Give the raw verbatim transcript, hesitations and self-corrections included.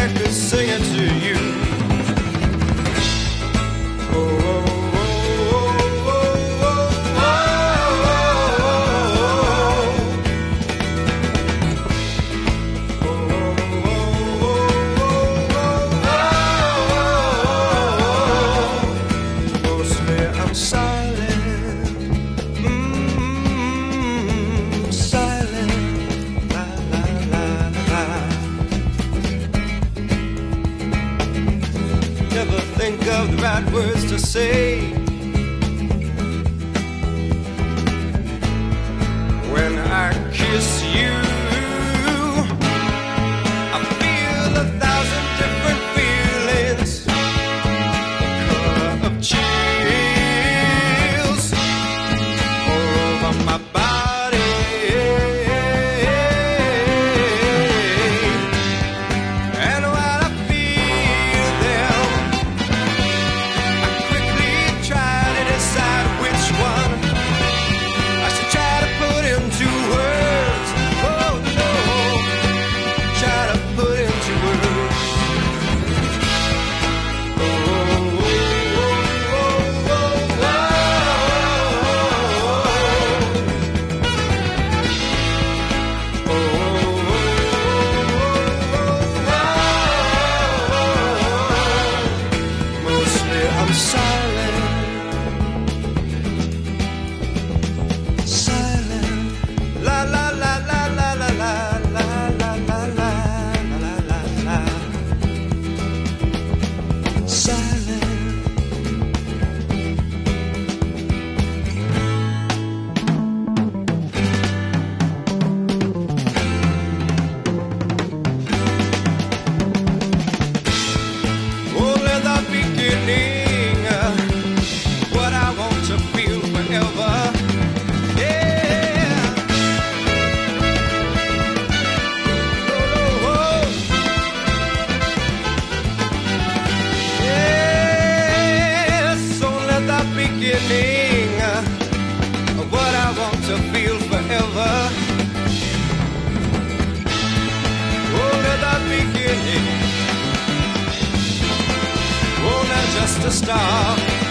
I could sing it to you. Oh, oh, oh, oh, oh, oh, oh. Mostly I'm silent. Mm-hmm. Silent. La, la, la, la. Never think of the right words to say when I kiss you. I feel a thousand different feelings, color of chills all over my body. And when I feel them, I quickly try to decide which one I should try to put into words. Oh no, try to put into words. Oh, oh, oh, oh, oh, oh, oh, oh. Mostly I'm silent. Silent. La la la la la la la la la la la la la la. Silent. Only the beginning, uh, what I want to feel forever. Yeah. Oh, oh. Yes, only the beginning, uh, of what I want to feel forever. Only the beginning, only just a start.